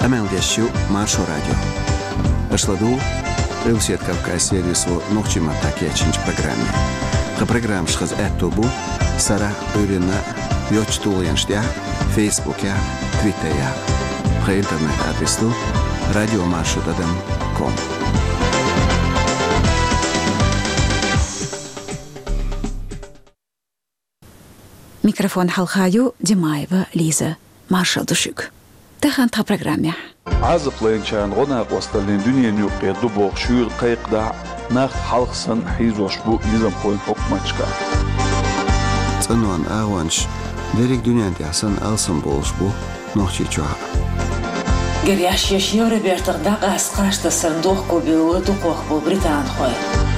Амел Дящу, Маршо Радио. Ашладу, Рилсиет Кавказ сервису Нохчима Такечинч программе. Программ шхаз Эттубу, Сара Урина, Йочтулянштя, Фейсбуке, Твиттере. Интернет-адресу radiomarshut.com. Микрофон Халхаю Димаева Лиза Маршал Душук. Таханта программе. عزب لينشان غنا وصلين دنيا نيوقي دبوغ شور قيقدا ناخ حلقسن حيزوش بو نظام خوين حكمتشكا تنوان آوانش ديريك دنيا تحسن ألسن بولش بو نوخشي چوها قرياش يشيور بيرتغداق أسقاش تسرندوخ كوبيلو دوقوخ بو بريطان خوي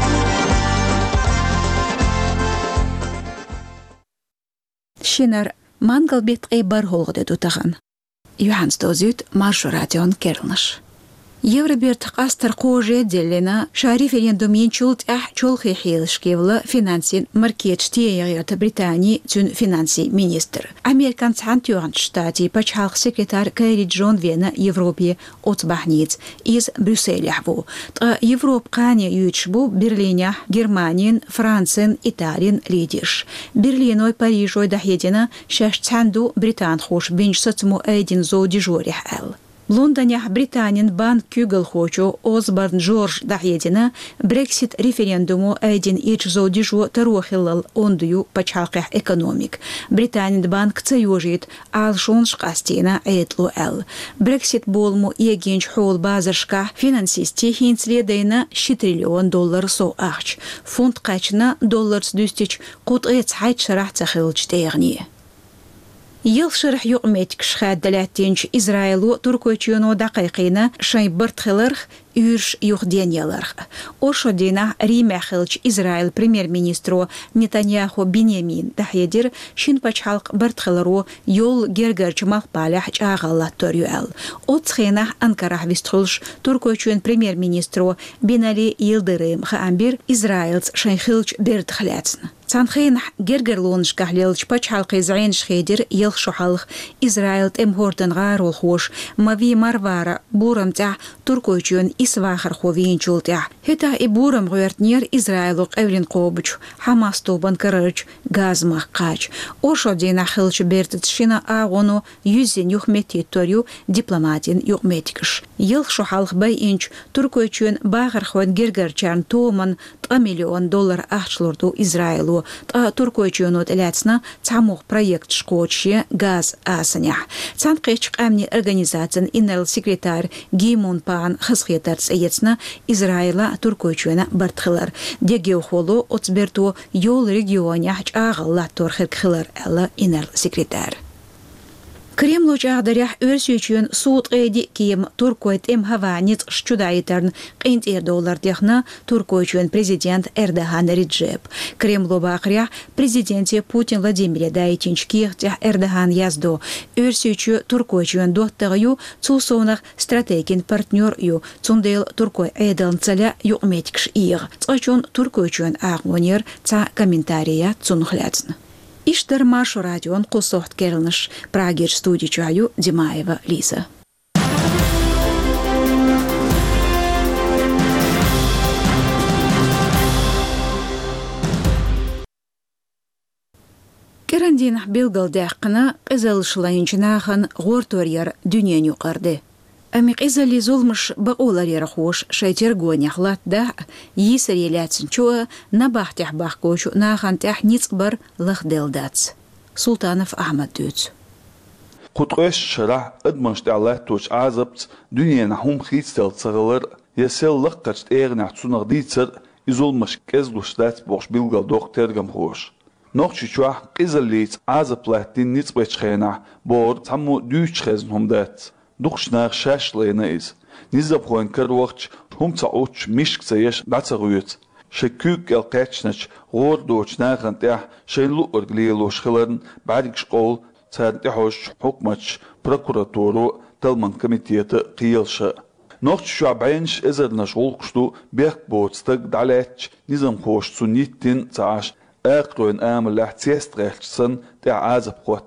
شينر مانغل بيت قيبر هولغدي دوتغن يوحانس دوزيوت مارشو راديون كيرلنش Евроберт Астер Коже Делена, Шариф Рендомин Чулт Чолхи Хилшкевла, финансин маркет Штиерта Британии, Тюн финанси министр. Американц Хантюрн штати Пачхалх секретарь Кэрри Джон Вена Европе от Бахниц из Брюсселя. Европ Кане Ючбу, Берлине, Германин, Францин, Италин, Лидиш. Берлиной, Парижой Дахедина, Шашцанду, Британ Хош, Бенчсацму Эйдин Зо Дижорих Эл. Лондоне Британин банк Кюгл Хочо Осборн Джордж Дахедина Брексит референдуму один ичзо дижо тарохилл ондую пачалках экономик. Британин банк цаюжит алшон шкастина этлу эл. Брексит болму егенч хол базаршка финансисти хинследейна $1 триллион со ахч. Фонд качна $1 дюстич кут эц хайт шарах цахилч тегни. يلشرح يقمتك شخاد دلاتينش إسرائيلو تركوچيونو دقيقينا شاي برتخلرخ يرش يخدين يلرخ. أرشو دينا ريما خلش إسرائيل بريمير مينسترو نتانياهو بنيامين دحيدر شين بچحلق برتخلرو يول گرگرچ مقبالح جاغالات توريوال. أتخينا أنكارح وستخلش تركوچيون بريمير مينسترو بنالي يلدريم خامبير إسرائيل شاي خلش برتخلاتن. تانخين گرگرلونش كحليلش بچحلق زعين شخيدر يلخشو حلق إسرائيل تمهورتن غارو خوش ماوي مروارا بورم تاع تركوچيون إسواخر خوين چولتاع هتا إبورم غيرتنير إسرائيل قولين قوبچ حماس توبان كررچ غاز مقاچ أوشو دينا خلش بيرتتشينا آغونو يوزين يخمتي توريو دبلوماتين يخمتكش يلخشو حلق باي إنچ تركوچيون باغر خوان گرگرچان تومن $1 مليون أحشلوردو إسرائيلو تركوچيونو تلاتسنا تعموغ проект шкочи газ асанях. Цанкечк амни организациян иннел секретарь Гимон Пан хасхетарц эйцна Израиля туркоичуена бартхилар. Дегеохолу отсберту йол регионях чагала торхеркхилар элла иннел секретарь. Кремль жадарях өрсөчүн суут эди кием туркойт хаванец шчудайтерн $1 техна туркойчүн президент Эрдоган Реджеп. Кремль бакря президенте Путин Владимир Дайчинчки Эрдоган язду өрсөчү туркойчүн доттагы цусонах стратегин партнер ю цундел туркой эден цаля юметикш ир. Цочун туркойчүн агонер ца комментария цунхляцн. Иштер Маршо Радион Кусохт Керлнш, Прагер студии Чаю Димаева Лиза. Керандин Билгалдяхна Кызылшлайнчнахан Горторьер Дюнен юқарды. Амик изали зулмыш баулар ярахош шайтер гонях да йисер елятсин чуа набахтях бахкошу нахантях ницбар лахдэлдац. Султанов Ахмад дюц. Кутгош шарах адманшт аллах точ азабц дюнен хум хитстел цагалар ясел лахкачт эгнах цунах дицер изулмыш кезлуштац бош билгал доктергам хош. Нохчи чуах изалиц азаплахтин ницбэчхэна бор таму дючхэзн хумдац. Духшнах шашлейна из. Низабхуэн кэрвахч хумца уч мишкцаяш дацагуйц. Шекюк элкачнач гордоч нахантях шейлу орглиелош хиларн барик школ цартихош хукмач прокуратуру талман комитета қиелша. Нохч шабайнш эзернаш олқшту бек боцтаг далач низам хош цуниттин цааш эқруэн амалах цестрэлчсэн тэ азабхуаттин.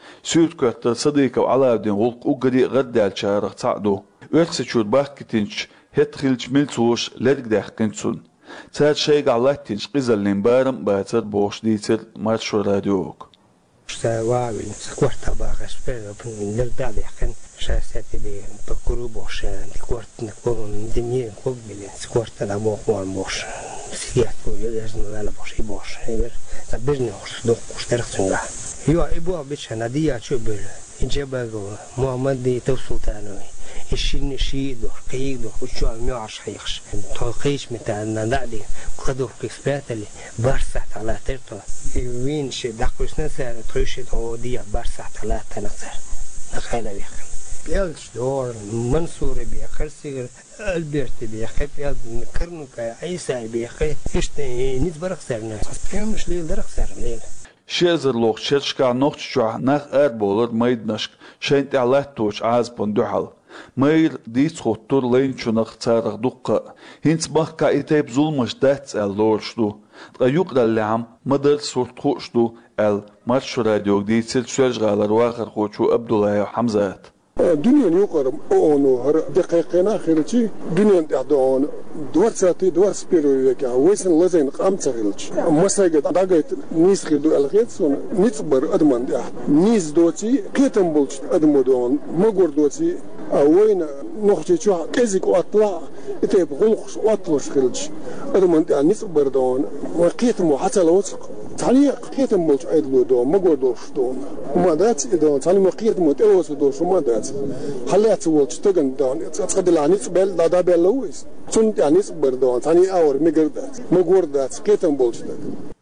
سوت كتر صديق وعلى الدين غلق وقدي غدال شارع تعدو ورسشود باكتينش هتخلش ملتوش لدك داخكنسون تاد شيء على تنش قزل لنبارم باتر بوش ديتر مارشو راديوك سواوي سكورتا باغش بين نرجع لكن شاساتي بين بكرو بوش كورت نكون دنيا قبل سكورتا لا موش سيات يجن لا بوش هيبر تبرني دوك اشتركتنا يو ابو بيش ناديه شوبل انجباغو محمد دي توسلتانوي الشين شيء دور كي دور وشو الميوعش حيخش توقيش متى النادي قدور كسبات اللي برسات على ترتو وين شيء دقوش نسر تروش تودي برسات على تنسر نخيل بيخن بيلش دور منصور بيخر سير البرت بيخر بيل كرنك عيسى بيخر إشتى نتبرق سرنا مش ليل درق سرنا شيزر لوخ شرشكا نوختشوا نخ أربولر ميدنشك شينت على توش عاز بندوحل مير ديت خطور لين شنخ تارغ دقة هنس بحكا إتايب ظلمش داتس اللورشدو غيوق دالعام مدر صورت خوشدو مارشو راديو ديتسل سوالجغالر واخر خوشو عبدالله حمزات دنيا يقرب أونو هر دقيقين آخرتي دنيا دعون دوار ساتي دوار سبيرويك ويسن لزين قام تغلش مساجد دقيت نيس خدو الغيت سون نتصبر أدمان ده نيس دوتي كيتم بولش أدمو دون مغور دوتي وين نخشي شو كزيك وأطلع إتيب غلقش وأطلش خلش أدمان ده نتصبر دون وكيتم حتى لو تعليق كيتم بولش أيدلو دون مغور دوش دون وما دات دون تعليق كيتم تأوس دوش وما دات حليت ولش تجن دون تقدر لعنيس بال دا بال لويس تون يعني صبر دون ثاني أور مقردات مقردات كيتم بولش ده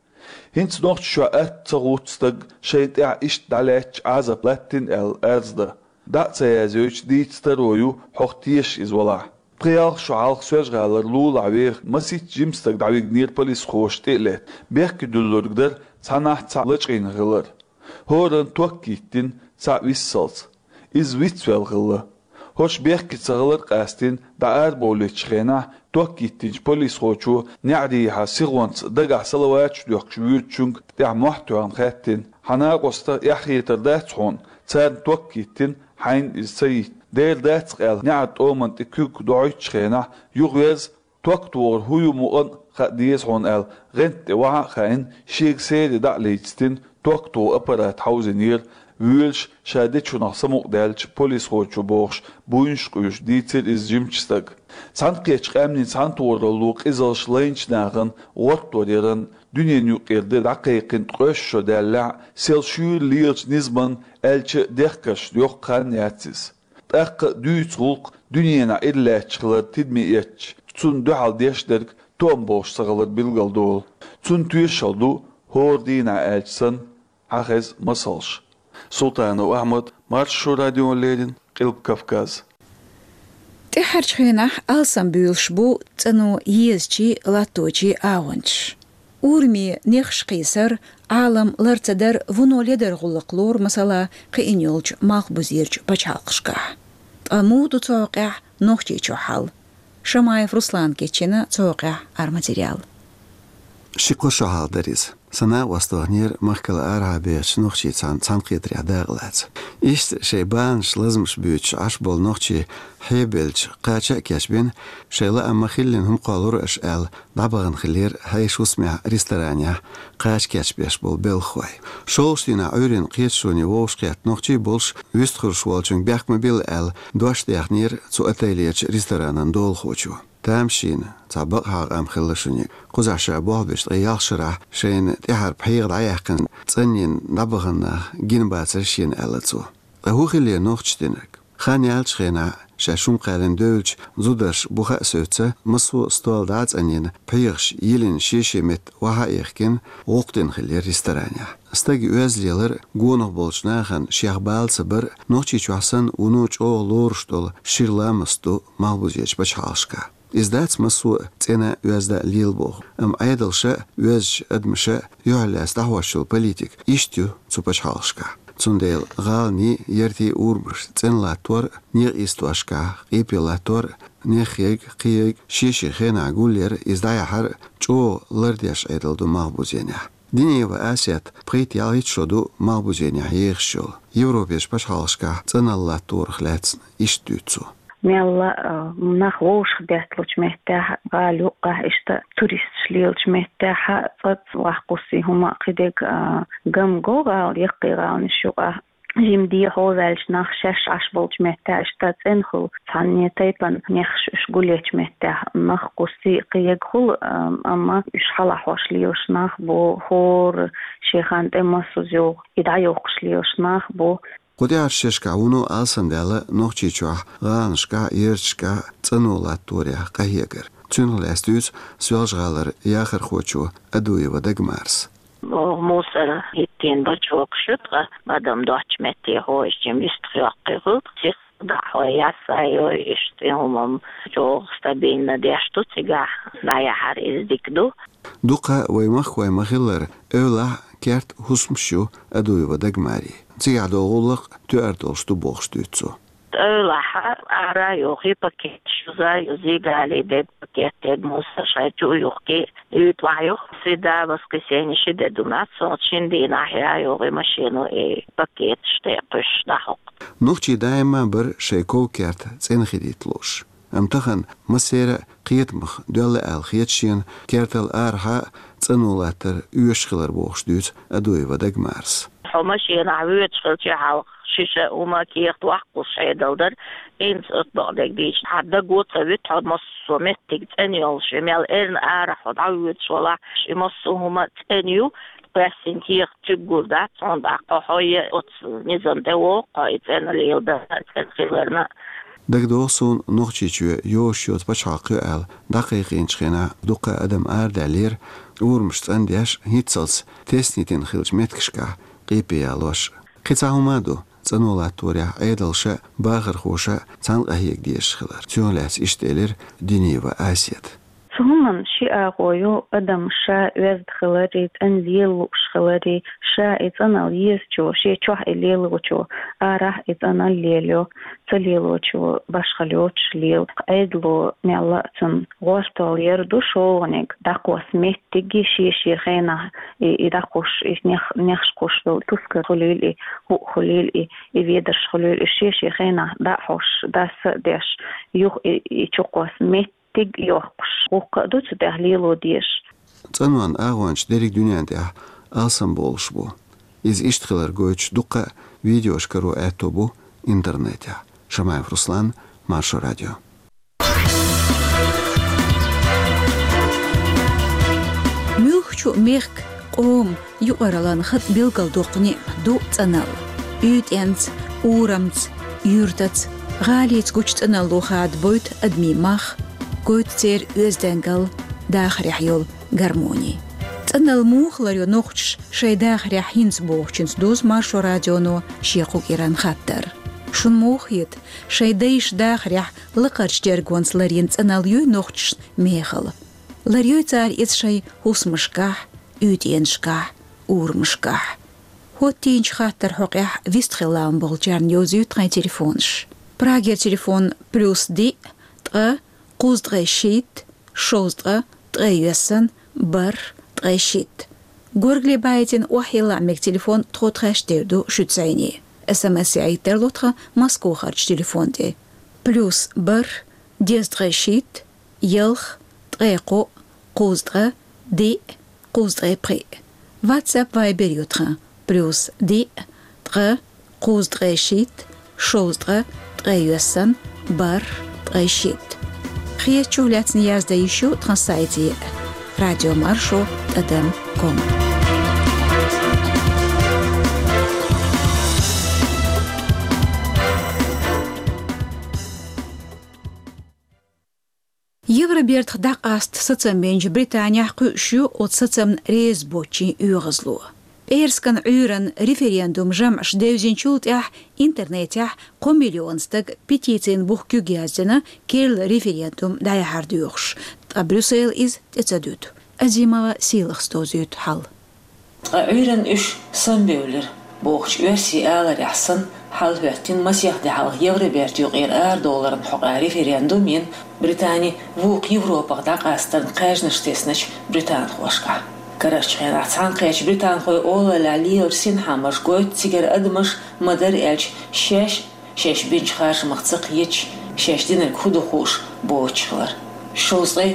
هنس نوخت شو تغوتستغ شيت إشت دالش عزب لاتين أرزده دات سيازوش ديت سترويو حقتيش إزولا بريال شو عالق سوجغالر لول عوير مسيت جيمستغ دعويق نير بوليس خوش تقلت بيحكي دولور قدر تاناح تعلقين غلر هورن توكيتين تا ويسلت إز ويتوال غلر هوش بيحكي تغلر قاستين دا أربوليتش خينا توكيتين بوليس خوشو نعديها سيغوانت دقع سلواتش دوك شويرتشونك دع محتوان خاتين حنا قوستا يحيتر داتحون تان توكيتين حين السيد دير داتقال نعد اومن تكوك دويتش خينا يغوز توكتور هيو مؤن خديس هون غنت وعا خاين شيك سيدي دا ليتستين توكتو أبرات حوزنير ويلش شادتشو نحسموق دالش بوليس خوشو بوخش بوينش قيوش ديتل إز جيمشستغ سانقيتش قامنين سانتور اللوق إزالش لينش ناغن وقتو ديرن دنيا نيوكيرد دقيقين تقوشو دالع سيلشير ليرش نزبن ألش ديخكش يوق خان ياتسيس تاق دويت غلق دنيانا إلاتشغلر تدمييتش تون دوحال ديشدرك توم بوش سغلر بلغل دول تون تويشالدو هور دينا ألشسن عخز مصالش سلطان وأحمد مارشو راديو ليدن قلب كافكاز تحرش خيناح ألسان بيلشبو تنو يزجي لاتوجي آونش أورمي نيخش قيسر عالم لرتدر ونو لدر غلقلور مثلا قينيولج ماخبوزيرج بچالقشكا أمودو توقع نوختي چوحال شمايف رسلان كيچينا توقع أرماتيريال شيقو شوحال دريز سنا واستغنير مخكل أرعبي شنوخشي تانقيت رياداغلات إشت شيبانش لازمش بيوتش عشبول نوخشي حيبلش قاچا كاشبين شيلا أما خلين هم قالور أشعال دابغن خلير هايش وسمع ريستورانيا قاچ كاشبيش بول بيلخوي شولشتينا عورين قيتشوني ووش قيت نوخشي بولش ويستخرش والجن بيحكم بيل دوش ديخنير تو أتيليتش ريستورانان دول خوچو تامشين تابق هاق أم خلشوني قزع شعبوه بيش غيال شرح شين تحر بحيغ عيقن تنين نبغن جنبات شين ألتو هو خلي نوختشتينك خان يالش خينا شاشون قالن دولش زودش بوخا سوتة مسو ستول دات أنين بحيغش يلين شيشي مت وها إيخكين وقتين خلي ريستورانيا استاقي أزليلر قونه بولش ناخن شيخ بال سبر نوچي چوحسن ونوچ او لورشتول شيرلامستو مالبوزيج بچالشكا إزدات مسو تينا يوزدا ليلبوغ أيدلشا يوزج أدمشا يعلى استحواشل بوليتيك إشتيو تسوبشالشكا تسنديل غالني يرتي أوربرش تين لاتور نيغ إستواشكا قيبي لاتور نيخيق قيق شيشي خينا عقولير إزدايا حر جو لرديش أيدل دو مغبوزينيا دنيا وآسيات بقيت يعيد شدو مالبوزين يعيغشو يوروبيش باش حالشكا تنا الله تورخ لاتن إشتوتسو ميلا مناخ ووش خداتلوش مهتاح قالوا قاه اشتا توريست شليلش مهتاح فت وحقوسي هما قدق قم قوغا يقي غاون الشوقه جيم دي هوزالش ناخ شاش عشبولش مهتاح اشتا تنخل تانية تايبان نيخش شقوليش مهتاح ناخ قوسي قيقخل اما اشحالح وشليلش ناخ بو هور شيخان تمسو زيو يدعيوخ شليلش ناخ بو قدي عرششكا ونو آسان دالا نوخچيچوح غانشكا يرچكا تنولات توريا قهيقر تنول استوز سوالجغالر ياخر خوچو ادوي ودق مارس موسر هيتين بچوك شطغ مادام دوچ متي هوش جم يستخيقه دعوة ياسايو يشتهم جو ستابين ديشتو تيغا لا يحر ازدكدو دوقا ويمخلر اولا كارت هسمشو ادوي ودق ماري تيعدو غلق تؤردوشتو بوغشتوتسو اولا ارا يوخي باكيت شوزا يزيغ علي دي باكيت تيد موسى شايتو يوخي يطلع يوخ سيدا بسكسيني شده دومات صوتشين دي ناحيا يوغي ماشينو باكيت شتاقش داحوق نوخشي دائما بر شيكو كارت تسينخي ديتلوش امتخن مسيرة قيتمخ دولا الخيتشين كارتل ارها تنولاتر يوشخلر بوغشتوت ادوي ودق مارس حماشي نعويت شغلتي حالق شيشة وما كيخت وحقو شايدلدر إنس أطبقدك ديش حدا قوت سويت حد مصو متك تانيول شمال إرن آرح ودعويت شولا مصو هما تانيو بسين كيخ تقول دات صند عقاحوية نظام دواق قايتين الليل ده تنخيلرنا دقدوصون نوخچيچو يوشيوت بچاقو ال دقيقين شخينا دوقا ادم اردالير ورمشتن ديش هيتسلس تسنيتين خيلج متكشكا قيبيالوش قيتاهمادو تنولات توريا ايدلشا باغر خوشا تنقهيك ديش خلر تيولاس اشتيلر ديني وآسيت فهمن شيء أقويو أدم شاء وزد خلاري تنزيل خلاري شاء إتنا ليسجو شيء شوح الليل وشو آرح إتنا الليلو تليلو شو باشخليوش ليل قيدلو نعلاتن غوشتال يردو شوغنك داقوس ميتيجي شيء خينا إداقوش نيخشقوش تسكر خليلي هو خليلي يفيدرش خليلي شيء خينا داحوش داس ديش يوخ يشقوس ميت تيج يوقش وقدوت تحليلو ديش تنوان اغوانش ديريك دنيا ده آسان بولش بو إز إشتغلر قويتش دوقا فيديوش كرو آتو بو إنترنتيا شمايف رسلان مارشو راديو ميوخشو ميخك قوم يقرلان خط بيلقل دوقني دو تنال يوت ينت أورمت يورتت غاليت قوش تنالو خاد بويت أدمي ماخ قويت تير أزدنقل داخل حيول гармонии. Танал мухларю нохч шей дахря хинц бохчинц доз маршо радионо шеқу иран хаттар. Шун мухит шей дейш дахря лықарч дергонц ларин танал юй нохч мехал. Ларюй царь из шей хусмышках, ютеншках, урмышках. Хот тинч хаттар хоқях вистхилам болчарн йозю трай телефонш. Прагер телефон плюс ди тра қуздре шит шоздра трэйюэсэн бар трэйшит. Горгли байтин уахиламик телефон тхотхэштерду шүтсайни. СМС айтерлотха Москва харч телефонде. Плюс бар дезтрэйшит елх трэйко қуздра ди қуздре при. WhatsApp Viber ютра плюс ди тра қуздрэйшит шоздра трэйюэсэн бар трэйшит. Хьечу ляцн язда еще трансайте радио маршо ТДМ.ком. Евроберт дақаст соцамбенж Британия қүшу от соцам резбочи үйғызлу. Эрскан үйран референдум жамш дэвзинчултях интернетях қомиллионстық петициян бұқ күгездіні керл референдум даяхарды өқш. Брюссел из тецадют. Азимова силық стозют хал. Үйран үш сан беулер. Бұқш өрси әлар яқсын хал вәттін масияқды хал Евроберт юғыр $1 хуқа референдумин Британия вуқ Европақ дақастан қәжніш тесніш Британ қошқа. كرشخين عطان قيش بريطان خوي أولا لعلي ورسين حامش قويت تيجر أدمش مدر إلش شاش بينش خارج مختصق يتش شاش دين الكودو خوش بوچخلر شوزغي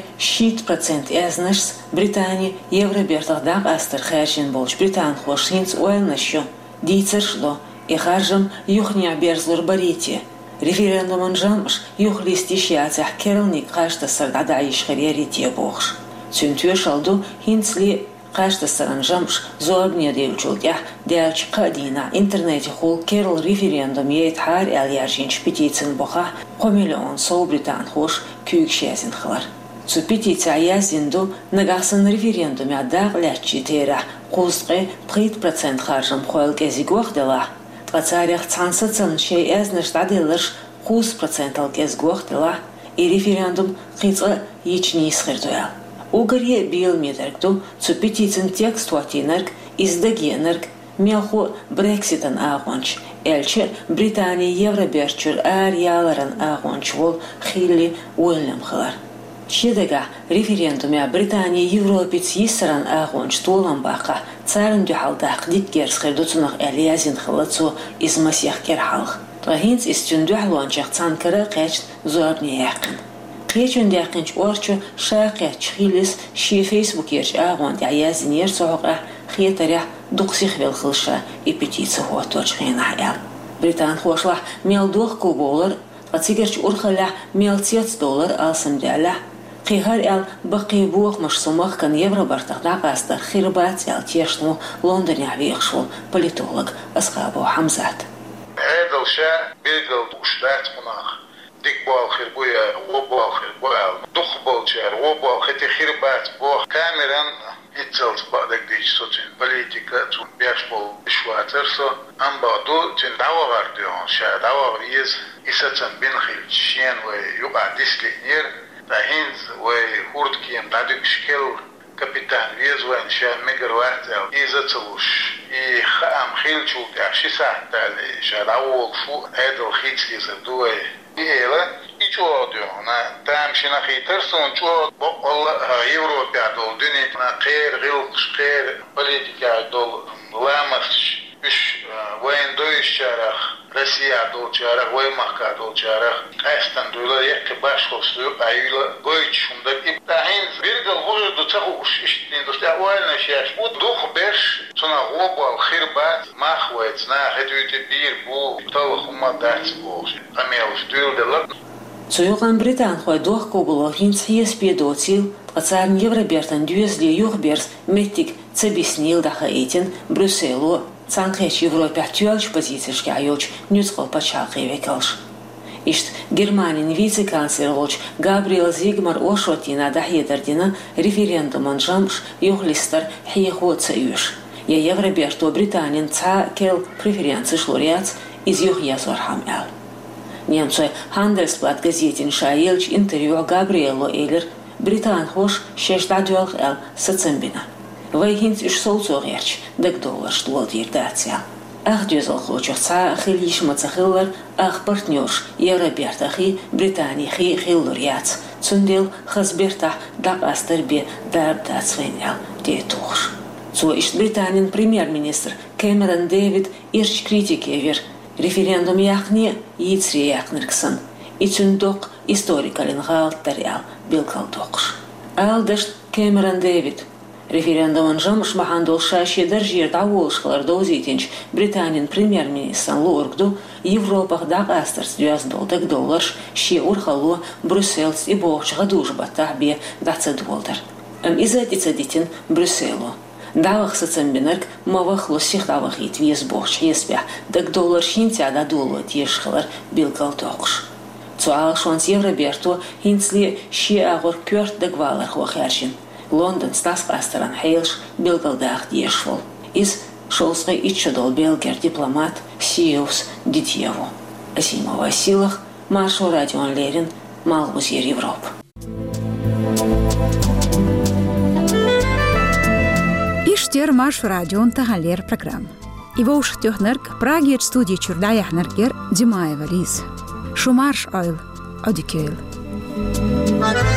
6% ازنش بريطانيا يورو بيرتغداق أستر خارجين بولش بريطان خوش هينس أويل نشيو ديترشلو إخارجم يخنيع بيرزلر بريتي ريفيرندوم جامش يخليستيش ياتح كيرلنيك قاش تسرد عدايش خريريتي بوخش سنتوير شالدو هينس لي قاش تسرن جامش زوابنيا ديوچولتيح ديالش قادينا انترنتي خول كيرل ريفيرندوم يتحار اليارجينش بيتيتسن بوخا قوميلون سو بريطان خوش كيوك شازن خلر سو بيتيتسا يازندو نغاسن ريفيرندوم يعداق لاتشي تيرح قوزقي 3% خارجم خويل كازيقوخ دلا تغتاريخ تسانساتسن شي ازنش تعديلش 5% الكازيقوخ دلا и референдум қица ечнейс хердуял. Угарье бил медергду, цу петицин текст ватинерг, издагенерг, мелху Брекситан агонч, элче Британия Евроберчур яларан агонч вол хилли Уильям хлар. Чедега референдуме Британия Европец йисаран агонч толан бақа, царн дюхалдақ диккерс хердуцунах элязин хлацу из масях керхалх. Рахинц истюндух лончах цанкара қечт зуабни яқын. Қечун дяқынч орчу шақят чхилис ши фейсбукерч агон дяязин ерсоға хетаря дуқсих велхылша и петиция хуаточ хенахял. Британ хошлах мел дух $2, ацигерч урхалях мел $10 алсам дялях. Қихар ял бақи бух маш сумах кан евро бартагдақ астар хирбат ял тешну Лондон явиқшул политолог Асхабу Хамзат. هذا الشيء بيقل وشلات مناخ ديك بوال خربويا وبوال خربويا دخ بولشار وبوال ختي خربات بوال كاميران يتزلت بعدك ديش سوتين بوليتيكا تون بيشبول بشواتر سو ام بعدو تين دعوة غارديون شا دعوة غريز إساتن بنخيل شين ويقع ديسلي نير تاهينز ويهورد كيم تعدك شكل كابيتان ويز وين شان ميجر واحد إذا تلوش خام خيل شو تعشي ساعة تالي شادعوك فوق هذا الخيط يزدوه إيلا يجودونا تامشينا خيترسون جود بقول يورو بيعدول دنيا غير غلقش غير بوليتيكا دول لامش إيش وين دويش شارخ روسيا دول شارخ وين مكة دول شارخ أستن دولا يكباش خصو أيلا قويش شمدك إبتاعين بيرجع وجود تخوش إيش تندوستي أولنا شيء ودوخ بيرش صنع غوبا الخربات ما خويتنا هدويت بير بو طلق وما دارت بوش أميوش دول دلت سويقان بريطان خوي دوخ كوبلو هينس هيس بيدوتيل أتصارن يوربيرتان ديوزلي يوخبيرس متك تبيسنيل داخل إيتين بروسيلو цанкеч Европе тюльч позициешки айоч нюцкол пачалкы векалш. Ишт Германин вице-канцлер олч Габриэл Зигмар ошотина дахедердина референдуман жамш юхлистер хиехоца юш. Я Европерто Британин ца кел преференции шлориац из юх язорхам ял. Немцой Handelsblatt газетин шаелч интервью Габриэлу Эйлер Британ хош шештадюлх эл сацембина. Вайхинц иш солцогерч $10 штуал дирдация. Ах дюзал хочух ца хилиш мацахиллер ах партнерш Европертахи Британии хи хиллуряц. Цундел хазбертах дак астербе дабдацвенял детуш. Цо иш Британин премьер-министр Кэмерон Дэвид ирч критикевер референдум яхне йицри яхнерксан. И цундок историкалин галтарял билкалдокш. Алдешт Кэмерон Дэвид референдуман жамш махандол шаши държир дауолшхлар дозитинч Британин премьер-министр лоргду Европах дак астерс $10 ши урхало Брюсселс и бохчга дужбата бе $20. Изадицадитин Брюсселу. Давах сацамбинерк мавах лосих давахит виз бохч еспя $10 шинтя да долу тешхлар билкалтокш. Цуал шонс Евроберту хинсли ши агор пёрт дагвалар хохершин. Лондон стас астеран хейлш билгалдах дешвол. Из шолсгай иччадол белгер дипломат Сиевс Дитьеву. Асимова силах Маршал Радион Лерин Малбузер Европ. Иштер Маршал Радион Тагалер программ. Его уштёхнерк Праги студии Чурдаяхнергер Димаева Лиз. Шумарш ойл Одикейл.